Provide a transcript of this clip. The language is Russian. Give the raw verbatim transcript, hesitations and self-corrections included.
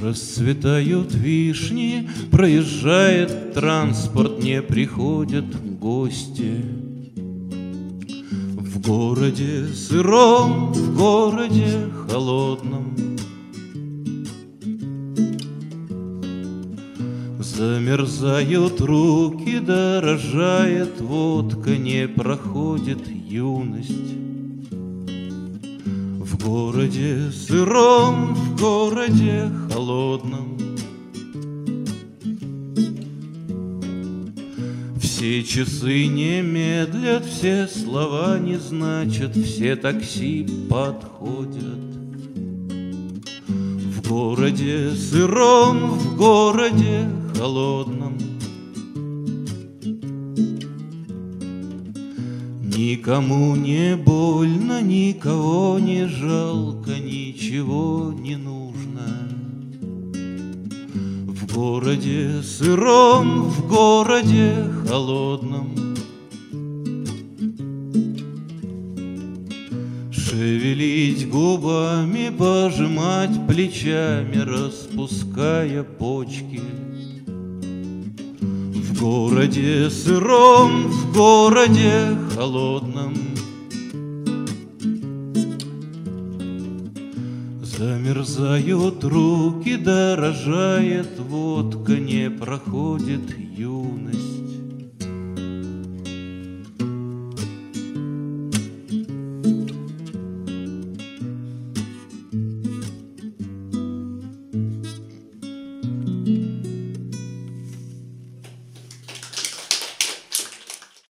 Расцветают вишни, проезжает транспорт, не приходят гости. В городе сыром, в городе холодном замерзают руки, дорожает водка, не проходит юность. В городе сыром, в городе холодном все часы не медлят, все слова не значат, все такси подходят. В городе сыром, в городе холодном никому не больно, никого не жалко, ничего не нужно. В городе сыром, в городе холодном шевелить губами, пожимать плечами, распуская почки. В городе сыром, в городе холодном замерзают руки, дорожает водка, не проходит юность.